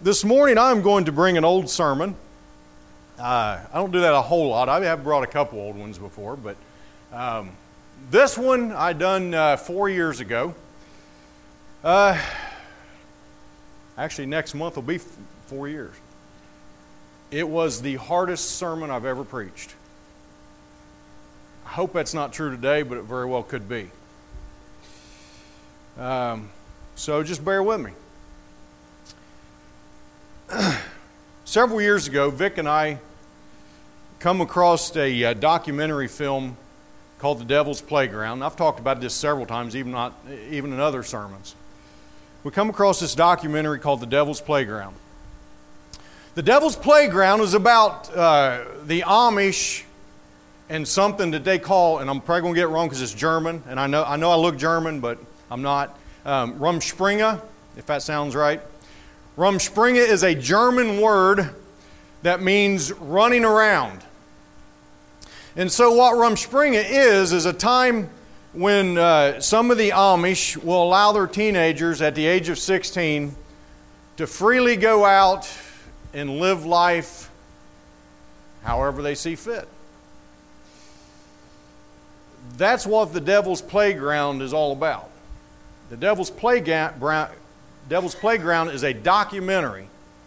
This morning I'm going to bring an old sermon. I don't do that a whole lot. I have brought a couple old ones before, but this one I done 4 years ago. Actually, next month will be 4 years. It was the hardest sermon I've ever preached. I hope that's not true today, but it very well could be. So just bear with me. Several years ago, Vic and I come across a documentary film called The Devil's Playground. I've talked about this several times, even in other sermons. We come across this documentary called The Devil's Playground. The Devil's Playground is about the Amish and something that they call, and I'm probably going to get it wrong because it's German, and I know I look German, but I'm not. Rumspringa, if that sounds right. Rumspringa is a German word that means running around. And so what Rumspringa is a time when some of the Amish will allow their teenagers at the age of 16 to freely go out and live life however they see fit. That's what the Devil's Playground is all about. The Devil's Playground is a documentary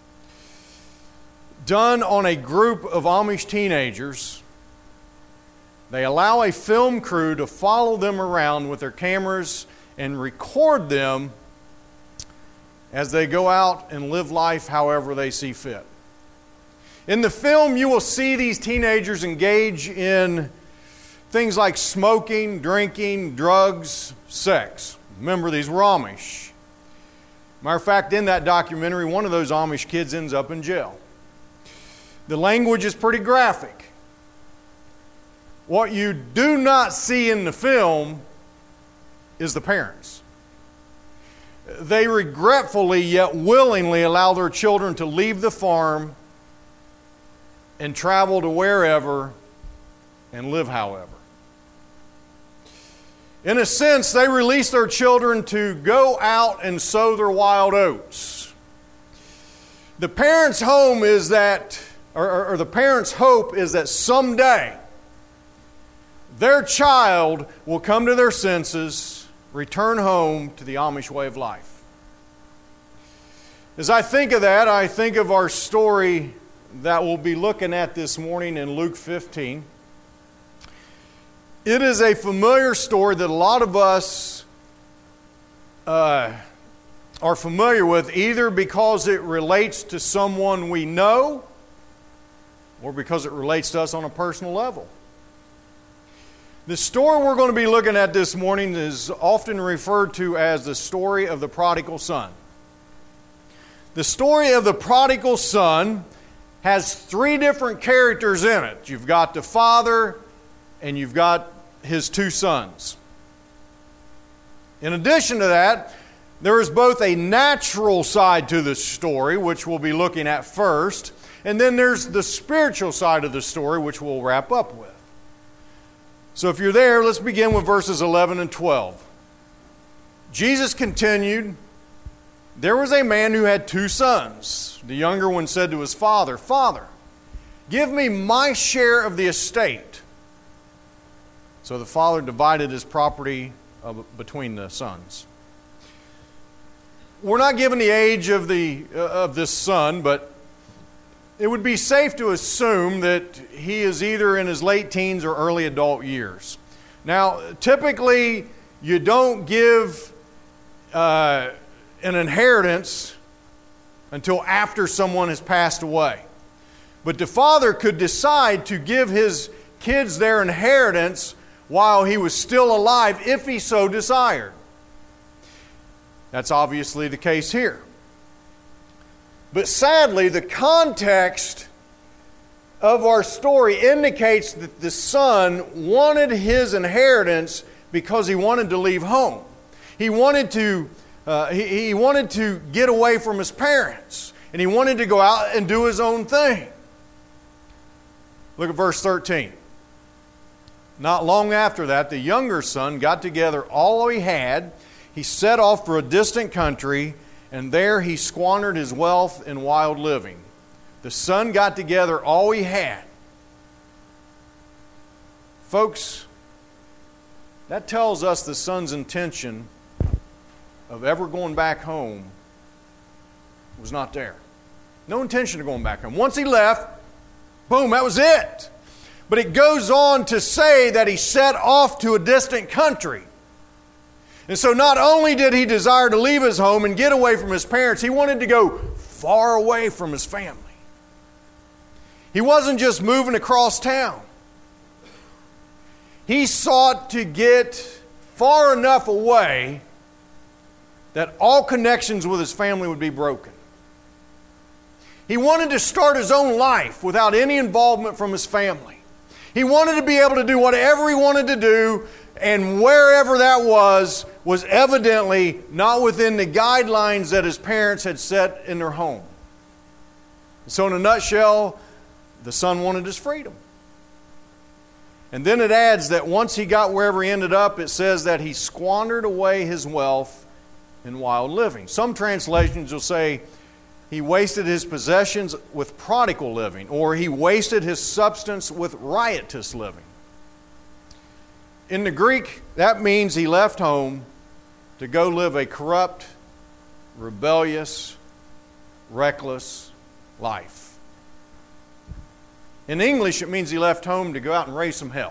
done on a group of Amish teenagers. They allow a film crew to follow them around with their cameras and record them as they go out and live life however they see fit. In the film, you will see these teenagers engage in things like smoking, drinking, drugs, sex. Remember, these were Amish. Matter of fact, in that documentary, one of those Amish kids ends up in jail. The language is pretty graphic. What you do not see in the film is the parents. They regretfully yet willingly allow their children to leave the farm and travel to wherever and live however. In a sense, they release their children to go out and sow their wild oats. The parents' home is that, or the parents' hope is that someday their child will come to their senses, return home to the Amish way of life. As I think of that, I think of our story that we'll be looking at this morning in Luke 15. It is a familiar story that a lot of us are familiar with, either because it relates to someone we know or because it relates to us on a personal level. The story we're going to be looking at this morning is often referred to as the story of the prodigal son. The story of the prodigal son has three different characters in it. You've got the father and you've got his two sons. In addition to that, there is both a natural side to the story, which we'll be looking at first, and then there's the spiritual side of the story, which we'll wrap up with. So if you're there, let's begin with verses 11 and 12. Jesus continued, "There was a man who had two sons. The younger one said to his father, 'Father, give me my share of the estate.' So the father divided his property between the sons." We're not given the age of this son, but it would be safe to assume that he is either in his late teens or early adult years. Now, typically, you don't give an inheritance until after someone has passed away. But the father could decide to give his kids their inheritance while he was still alive, if he so desired. That's obviously the case here. But sadly, the context of our story indicates that the son wanted his inheritance because he wanted to leave home. He wanted to get away from his parents, and he wanted to go out and do his own thing. Look at verse 13. Not long after that, the younger son got together all he had. He set off for a distant country and there he squandered his wealth in wild living. The son got together all he had. Folks, that tells us the son's intention of ever going back home was not there. No intention of going back home. Once he left, boom, that was it. But it goes on to say that he set off to a distant country. And so not only did he desire to leave his home and get away from his parents, he wanted to go far away from his family. He wasn't just moving across town. He sought to get far enough away that all connections with his family would be broken. He wanted to start his own life without any involvement from his family. He wanted to be able to do whatever he wanted to do, and wherever that was evidently not within the guidelines that his parents had set in their home. So in a nutshell, the son wanted his freedom. And then it adds that once he got wherever he ended up, it says that he squandered away his wealth in wild living. Some translations will say he wasted his possessions with prodigal living, or he wasted his substance with riotous living. In the Greek, that means he left home to go live a corrupt, rebellious, reckless life. In English, it means he left home to go out and raise some hell.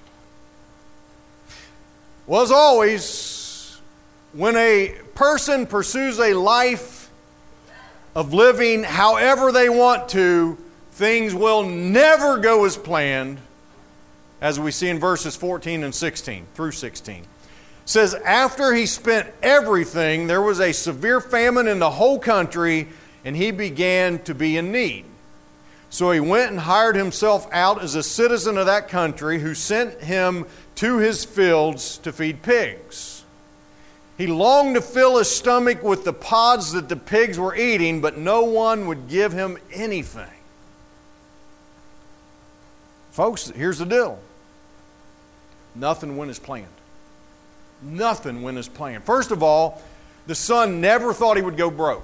Well, as always, when a person pursues a life of living however they want to, things will never go as planned, as we see in verses 14 and 16 through 16. It says, after he spent everything, there was a severe famine in the whole country, and he began to be in need. So he went and hired himself out as a citizen of that country, who sent him to his fields to feed pigs. He longed to fill his stomach with the pods that the pigs were eating, but no one would give him anything. Folks, here's the deal. Nothing went as planned. Nothing went as planned. First of all, the son never thought he would go broke.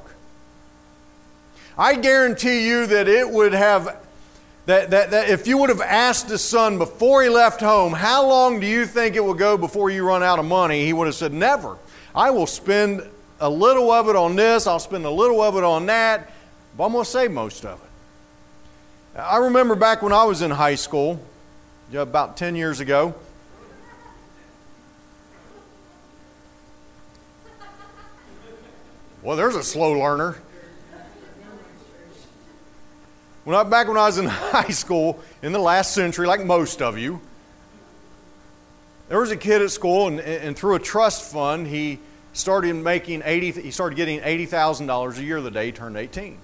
I guarantee you that it would have, that if you would have asked the son before he left home, how long do you think it will go before you run out of money? He would have said, never. I will spend a little of it on this, I'll spend a little of it on that, but I'm going to save most of it. I remember back when I was in high school, about 10 years ago, well, there's a slow learner. Back when I was in high school, in the last century, like most of you, there was a kid at school, and through a trust fund, he started getting $80,000 a year the day he turned 18.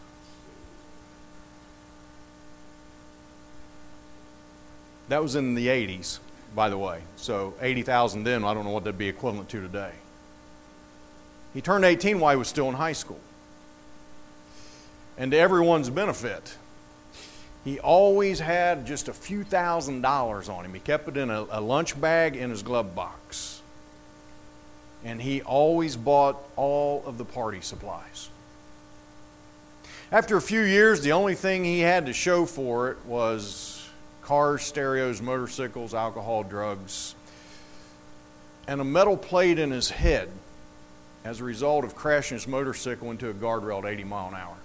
That was in the 80s, by the way. So 80,000 then, I don't know what that'd be equivalent to today. He turned 18 while he was still in high school. And to everyone's benefit, he always had just a few $1,000s on him. He kept it in a lunch bag in his glove box. And he always bought all of the party supplies. After a few years, the only thing he had to show for it was cars, stereos, motorcycles, alcohol, drugs, and a metal plate in his head as a result of crashing his motorcycle into a guardrail at 80 miles an hour.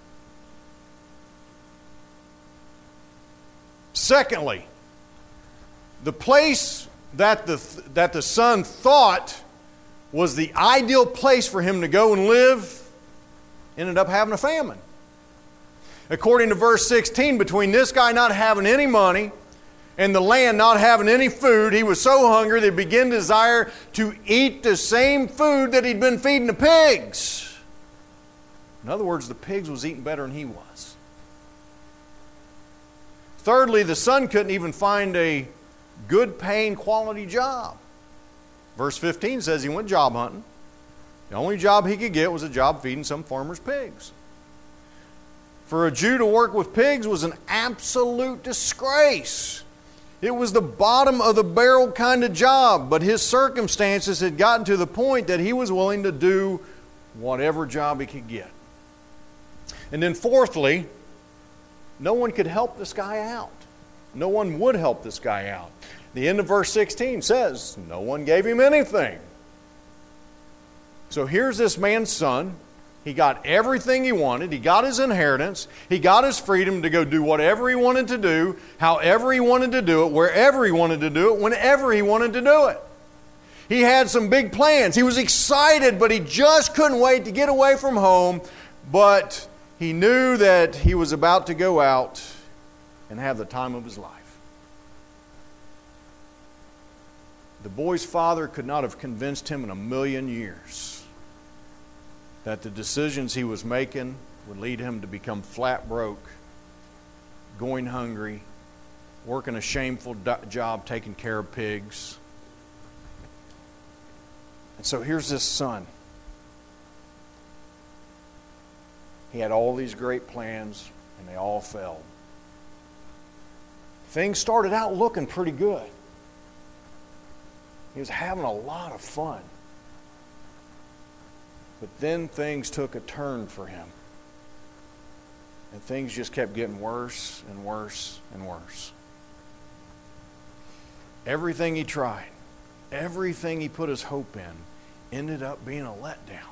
Secondly, the place that the son thought was the ideal place for him to go and live ended up having a famine. According to verse 16, between this guy not having any money and the land not having any food, he was so hungry that he began to desire to eat the same food that he'd been feeding the pigs. In other words, the pigs was eating better than he was. Thirdly, the son couldn't even find a good paying quality job. Verse 15 says he went job hunting. The only job he could get was a job feeding some farmer's pigs. For a Jew to work with pigs was an absolute disgrace. It was the bottom of the barrel kind of job, but his circumstances had gotten to the point that he was willing to do whatever job he could get. And then fourthly, no one could help this guy out. No one would help this guy out. The end of verse 16 says, no one gave him anything. So here's this man's son. He got everything he wanted. He got his inheritance. He got his freedom to go do whatever he wanted to do, however he wanted to do it, wherever he wanted to do it, whenever he wanted to do it. He had some big plans. He was excited, but he just couldn't wait to get away from home. But he knew that he was about to go out and have the time of his life. The boy's father could not have convinced him in a million years that the decisions he was making would lead him to become flat broke, going hungry, working a shameful job taking care of pigs. And so here's this son. He had all these great plans, and they all failed. Things started out looking pretty good. He was having a lot of fun. But then things took a turn for him. And things just kept getting worse and worse and worse. Everything he tried, everything he put his hope in, ended up being a letdown.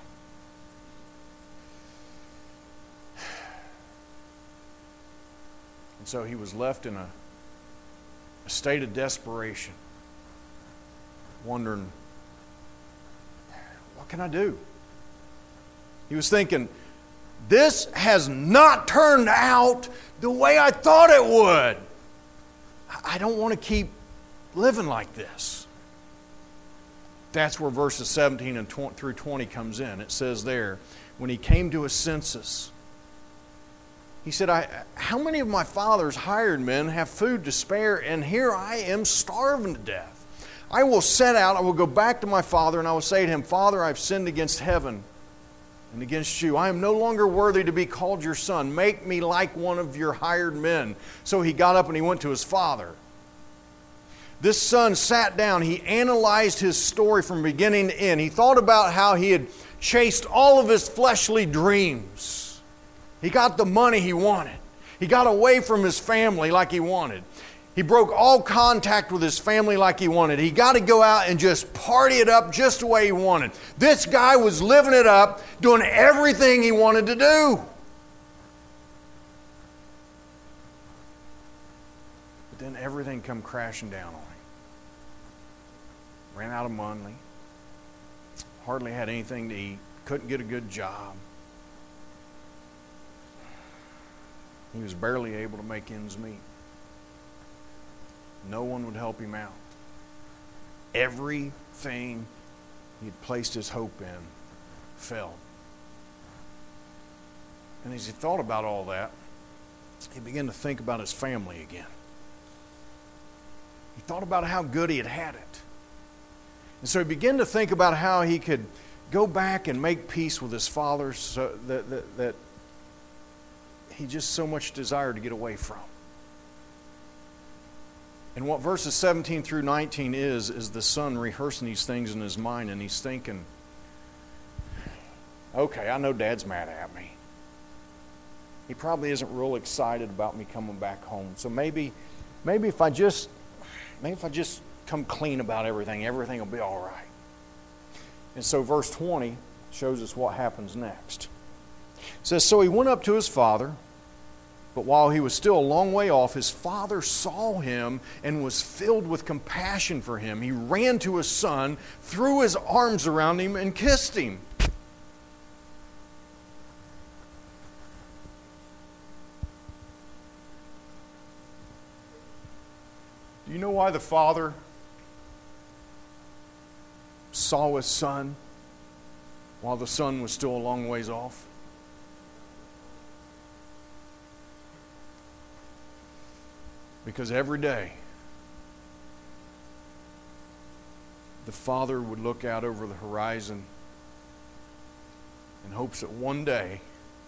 And so he was left in a state of desperation, wondering, what can I do? He was thinking, this has not turned out the way I thought it would. I don't want to keep living like this. That's where verses 17 and through 20 comes in. It says there, when he came to his senses, he said, how many of my father's hired men have food to spare, and here I am starving to death? I will set out, I will go back to my father, and I will say to him, Father, I've sinned against heaven and against you. I am no longer worthy to be called your son. Make me like one of your hired men. So he got up and he went to his father. This son sat down. He analyzed his story from beginning to end. He thought about how he had chased all of his fleshly dreams. He got the money he wanted. He got away from his family like he wanted. He broke all contact with his family like he wanted. He got to go out and just party it up just the way he wanted. This guy was living it up, doing everything he wanted to do. But then everything come crashing down on him. Ran out of money. Hardly had anything to eat. Couldn't get a good job. He was barely able to make ends meet. No one would help him out. Everything he'd placed his hope in fell. And as he thought about all that, he began to think about his family again. He thought about how good he had it. And so he began to think about how he could go back and make peace with his father so that he just so much desired to get away from. And what verses 17 through 19 is the son rehearsing these things in his mind, and he's thinking, okay, I know Dad's mad at me. He probably isn't real excited about me coming back home. So maybe if I just come clean about everything will be all right. And so verse 20 shows us what happens next. It says, so he went up to his father. But while he was still a long way off, his father saw him and was filled with compassion for him. He ran to his son, threw his arms around him, and kissed him. Do you know why the father saw his son while the son was still a long ways off? Because every day, the father would look out over the horizon in hopes that one day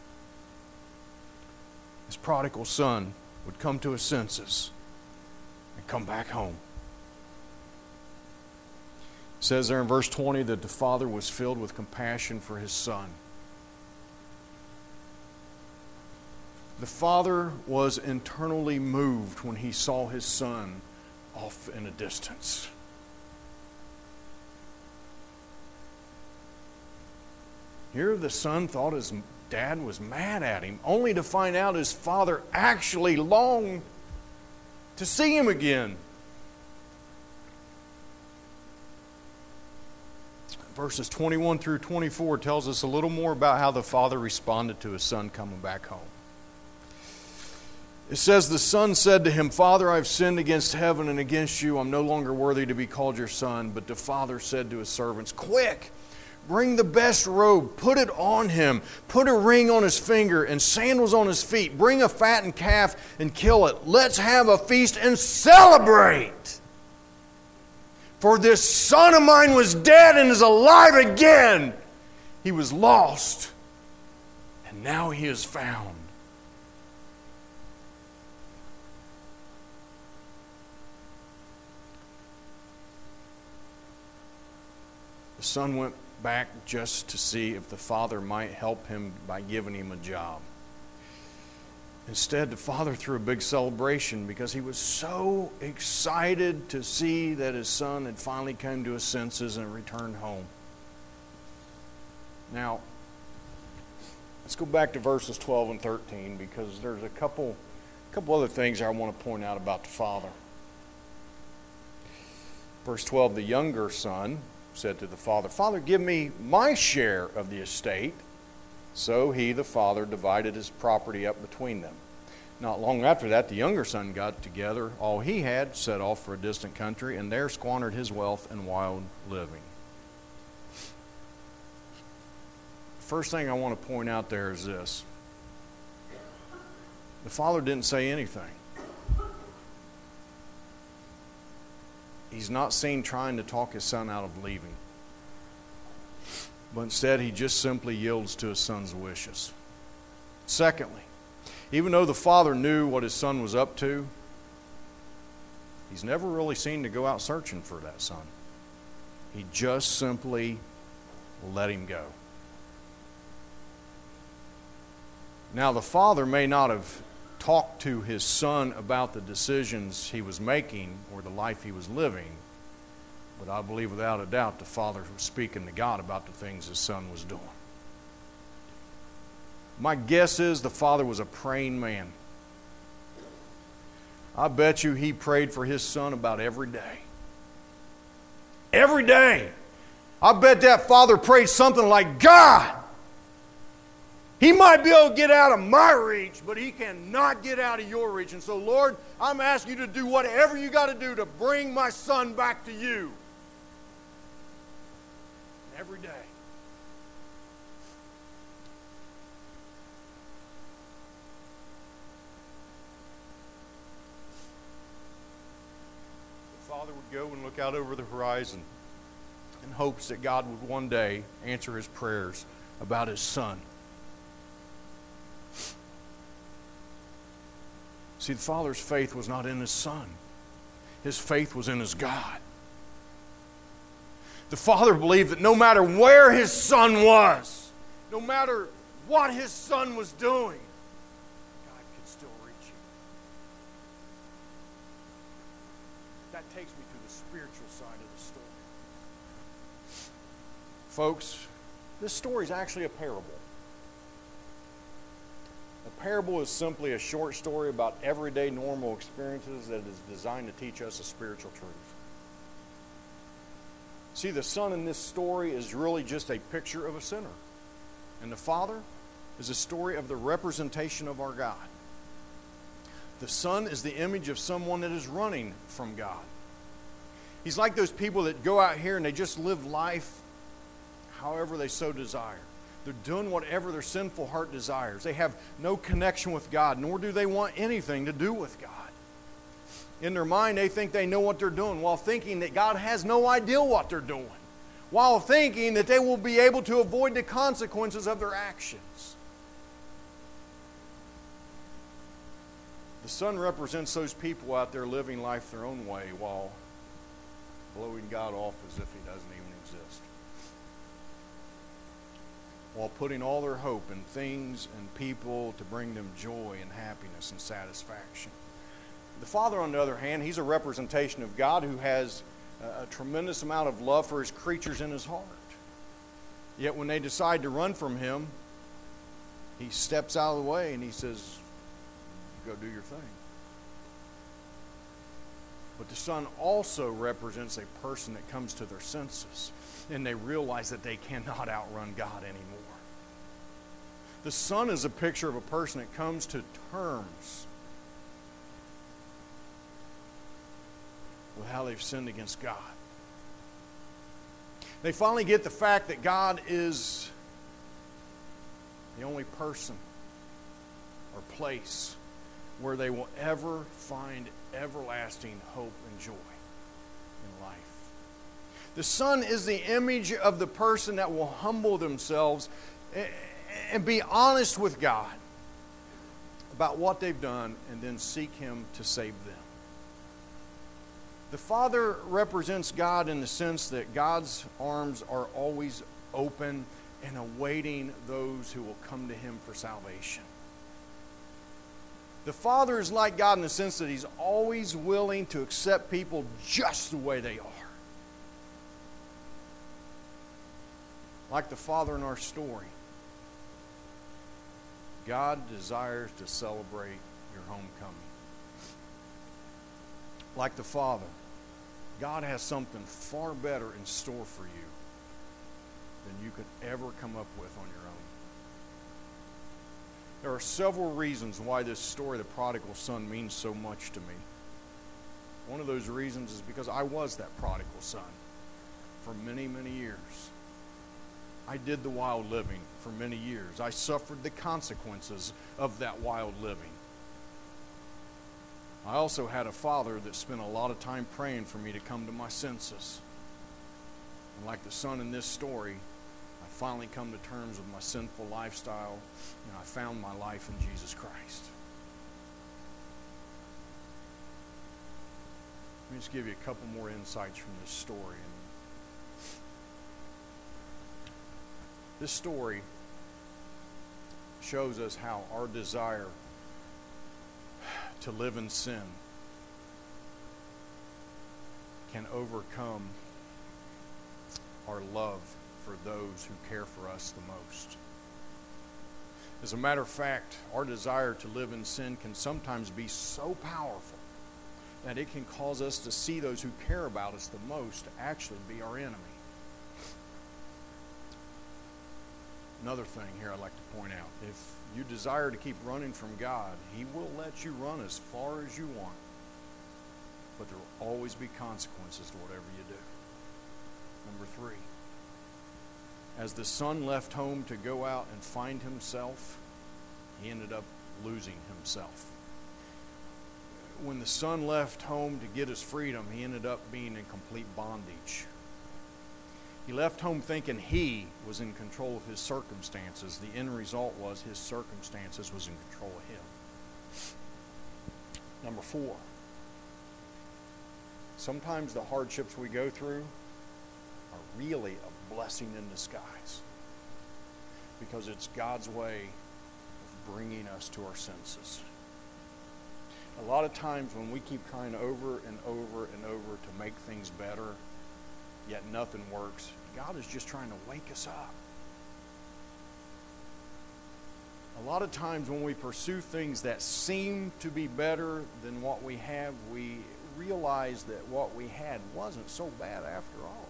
his prodigal son would come to his senses and come back home. It says there in verse 20 that the father was filled with compassion for his son. The father was internally moved when he saw his son off in a distance. Here the son thought his dad was mad at him, only to find out his father actually longed to see him again. Verses 21 through 24 tells us a little more about how the father responded to his son coming back home. It says, the son said to him, Father, I've sinned against heaven and against you. I'm no longer worthy to be called your son. But the father said to his servants, Quick! Bring the best robe, put it on him, put a ring on his finger and sandals on his feet. Bring a fattened calf and kill it. Let's have a feast and celebrate. For this son of mine was dead and is alive again. He was lost, and now he is found. The son went back just to see if the father might help him by giving him a job. Instead, the father threw a big celebration because he was so excited to see that his son had finally come to his senses and returned home. Now, let's go back to verses 12 and 13 because there's a couple other things I want to point out about the father. Verse 12, the younger son said to the father, Father, give me my share of the estate. So he, the father, divided his property up between them. Not long after that, the younger son got together all he had, set off for a distant country, and there squandered his wealth in wild living. First thing I want to point out there is this. The father didn't say anything. He's not seen trying to talk his son out of leaving. But instead, he just simply yields to his son's wishes. Secondly, even though the father knew what his son was up to, he's never really seen to go out searching for that son. He just simply let him go. Now, the father may not have talked to his son about the decisions he was making or the life he was living, but I believe without a doubt the father was speaking to God about the things his son was doing. My guess is the father was a praying man. I bet you he prayed for his son about every day. Every day. I bet that father prayed something like, God, he might be able to get out of my reach, but he cannot get out of your reach. And so, Lord, I'm asking you to do whatever you got to do to bring my son back to you. Every day. The father would go and look out over the horizon in hopes that God would one day answer his prayers about his son. See, the father's faith was not in his son. His faith was in his God. The father believed that no matter where his son was, no matter what his son was doing, God could still reach him. That takes me to the spiritual side of the story. Folks, this story is actually a parable. A parable is simply a short story about everyday normal experiences that is designed to teach us a spiritual truth. See, the son in this story is really just a picture of a sinner. And the father is a story of the representation of our God. The son is the image of someone that is running from God. He's like those people that go out here and they just live life however they so desire. They're doing whatever their sinful heart desires. They have no connection with God, nor do they want anything to do with God. In their mind, they think they know what they're doing, while thinking that God has no idea what they're doing, while thinking that they will be able to avoid the consequences of their actions. The son represents those people out there living life their own way, while blowing God off as if he doesn't even exist, while putting all their hope in things and people to bring them joy and happiness and satisfaction. The Father, on the other hand, he's a representation of God who has a tremendous amount of love for his creatures in his heart. Yet when they decide to run from him, he steps out of the way and he says, go do your thing. But the Son also represents a person that comes to their senses and they realize that they cannot outrun God anymore. The Son is a picture of a person that comes to terms with how they've sinned against God. They finally get the fact that God is the only person or place where they will ever find everlasting hope and joy in life. The Son is the image of the person that will humble themselves and be honest with God about what they've done and then seek him to save them. The Father represents God in the sense that God's arms are always open and awaiting those who will come to him for salvation. The Father is like God in the sense that he's always willing to accept people just the way they are. Like the Father in our story, God desires to celebrate your homecoming. Like the Father, God has something far better in store for you than you could ever come up with on your own. There are several reasons why this story of the prodigal son means so much to me. One of those reasons is because I was that prodigal son for many, many years. I did the wild living for many years. I suffered the consequences of that wild living. I also had a father that spent a lot of time praying for me to come to my senses. And like the son in this story, I finally come to terms with my sinful lifestyle, and I found my life in Jesus Christ. Let me just give you a couple more insights from this story. This story shows us how our desire to live in sin can overcome our love for those who care for us the most. As a matter of fact, our desire to live in sin can sometimes be so powerful that it can cause us to see those who care about us the most to actually be our enemy. Another thing here I'd like to point out. If you desire to keep running from God, he will let you run as far as you want. But there will always be consequences to whatever you do. Number 3. As the son left home to go out and find himself, he ended up losing himself. When the son left home to get his freedom, he ended up being in complete bondage. He left home thinking he was in control of his circumstances. The end result was his circumstances was in control of him. Number 4. Sometimes the hardships we go through are really a blessing in disguise, because it's God's way of bringing us to our senses. A lot of times when we keep trying over and over and over to make things better, yet nothing works, God is just trying to wake us up. A lot of times when we pursue things that seem to be better than what we have, we realize that what we had wasn't so bad after all.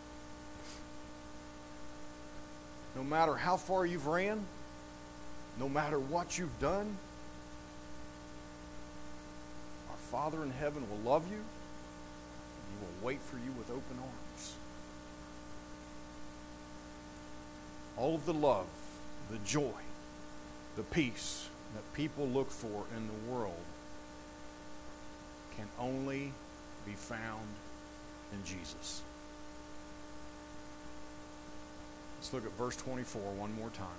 No matter how far you've ran, no matter what you've done, our Father in heaven will love you, and he will wait for you with open arms. All of the love, the joy, the peace that people look for in the world can only be found in Jesus. Let's look at verse 24 one more time.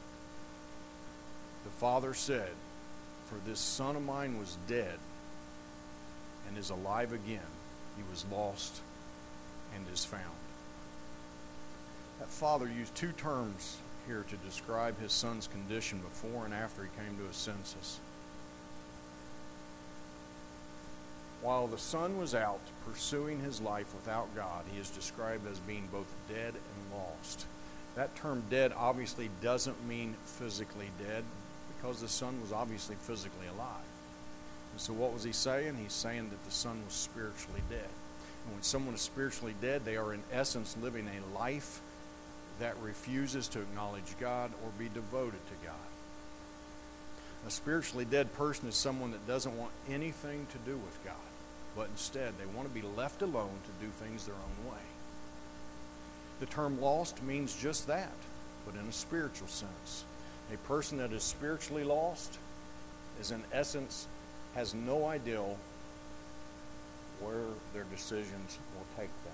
The father said, "For this son of mine was dead and is alive again. He was lost and is found. That father used two terms here to describe his son's condition before and after he came to his senses. While the son was out pursuing his life without God, he is described as being both dead and lost. That term dead obviously doesn't mean physically dead, because the son was obviously physically alive. And so what was he saying? He's saying that the son was spiritually dead. And when someone is spiritually dead, they are in essence living a life that refuses to acknowledge God or be devoted to God. A spiritually dead person is someone that doesn't want anything to do with God, but instead they want to be left alone to do things their own way. The term lost means just that, but in a spiritual sense. A person that is spiritually lost is in essence has no idea where their decisions will take them.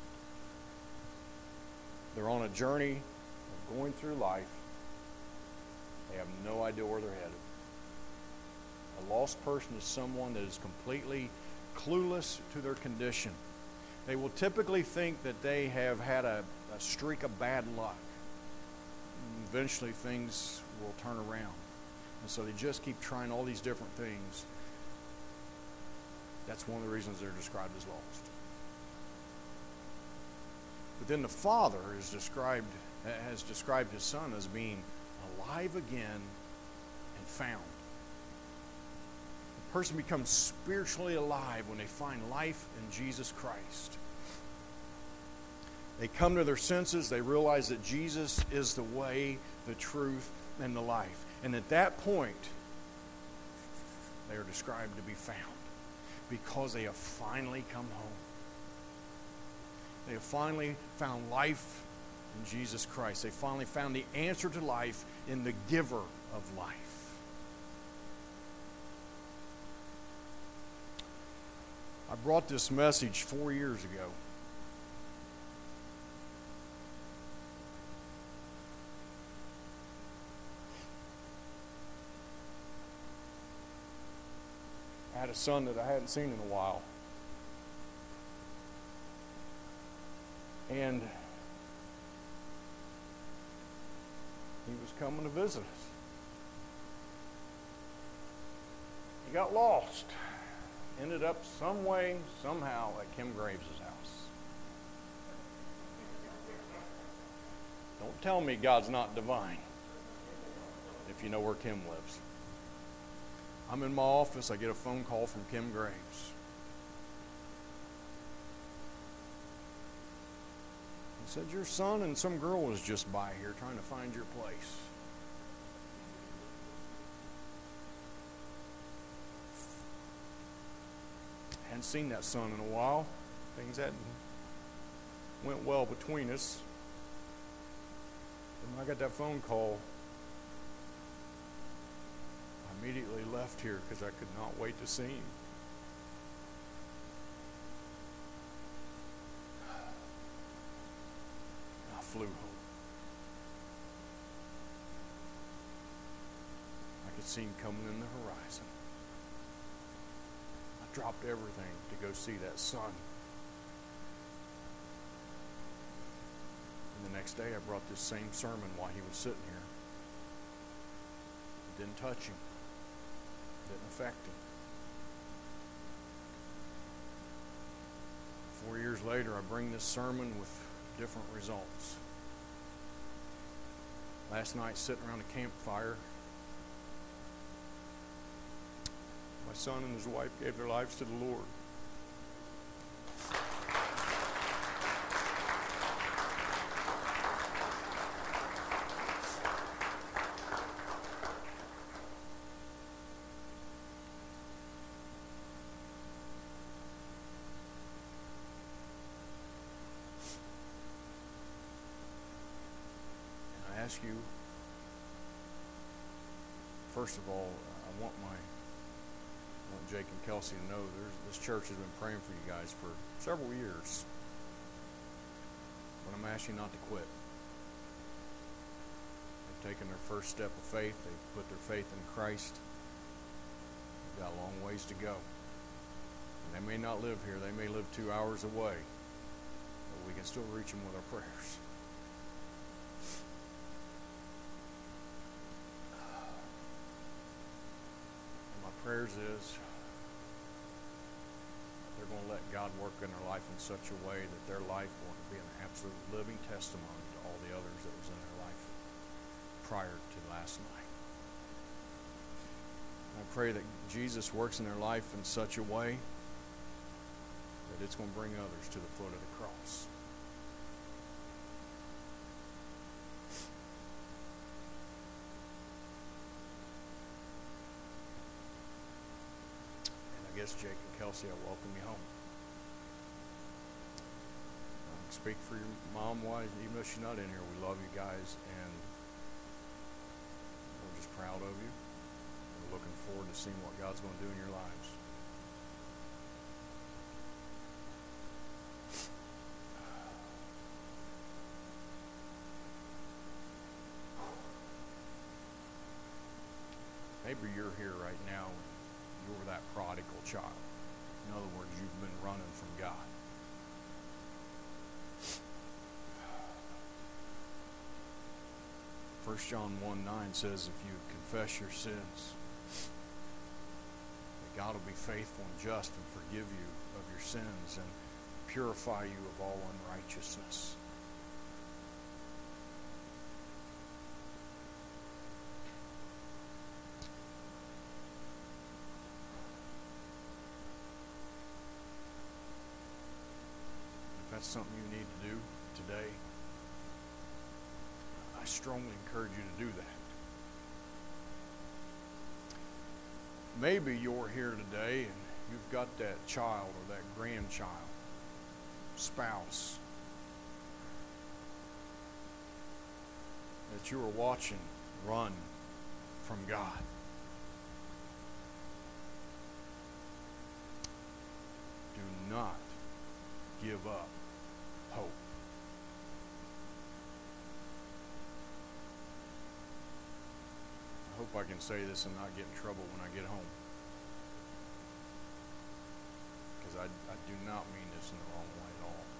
They're on a journey of going through life. They have no idea where they're headed. A lost person is someone that is completely clueless to their condition. They will typically think that they have had a streak of bad luck. Eventually things will turn around. And so they just keep trying all these different things. That's one of the reasons they're described as lost. But then the father has described his son as being alive again and found. The person becomes spiritually alive when they find life in Jesus Christ. They come to their senses. They realize that Jesus is the way, the truth, and the life. And at that point, they are described to be found because they have finally come home. They have finally found life in Jesus Christ. They finally found the answer to life in the giver of life. I brought this message 4 years ago. I had a son that I hadn't seen in a while. And he was coming to visit us. He got lost. Ended up some way, somehow, at Kim Graves' house. Don't tell me God's not divine if you know where Kim lives. I'm in my office. I get a phone call from Kim Graves. He said, your son and some girl was just by here trying to find your place. Hadn't seen that son in a while. Things hadn't went well between us. And when I got that phone call, I immediately left here because I could not wait to see him. I flew home. I could see him coming in the horizon. I dropped everything to go see that son. And the next day I brought this same sermon while he was sitting here. It didn't touch him. Didn't affect him. 4 years later, I bring this sermon with different results. Last night, sitting around a campfire, my son and his wife gave their lives to the Lord. Ask you, first of all, I want Jake and Kelsey to know this church has been praying for you guys for several years. But I'm asking you not to quit. They've taken their first step of faith. They've put their faith in Christ. They've got a long ways to go. And they may not live here. They may live 2 hours away. we can still reach them with our prayers. And my prayers is they're going to let God work in their life in such a way that their life will be an absolute living testimony to all the others that was in their life prior to last night. I pray that Jesus works in their life in such a way that it's going to bring others to the foot of the cross. And I guess Jake and Kelsey, I welcome you home. Speak for your mom, why, even though she's not in here, we love you guys, and we're just proud of you. We're looking forward to seeing what God's going to do in your lives. Maybe you're here right now, you're that prodigal child. In other words, you've been running from God. 1 John 1:9 says, if you confess your sins, that God will be faithful and just and forgive you of your sins and purify you of all unrighteousness. If that's something you need to do today, I strongly encourage you to do that. Maybe you're here today and you've got that child or that grandchild, spouse, that you are watching run from God. Do not give up hope. I hope I can say this and not get in trouble when I get home. Because I do not mean this in the wrong way at all.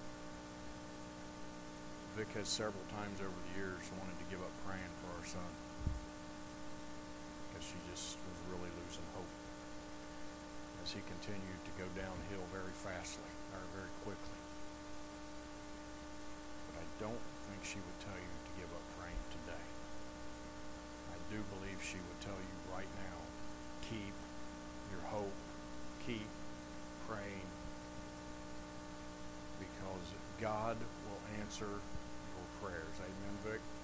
Vic has several times over the years wanted to give up praying for our son. Because she just was really losing hope. As he continued to go downhill very very quickly. But I don't think she would tell you to give up praying today. I do believe she would tell you right now, keep your hope, keep praying, because God will answer your prayers. Amen, Vic?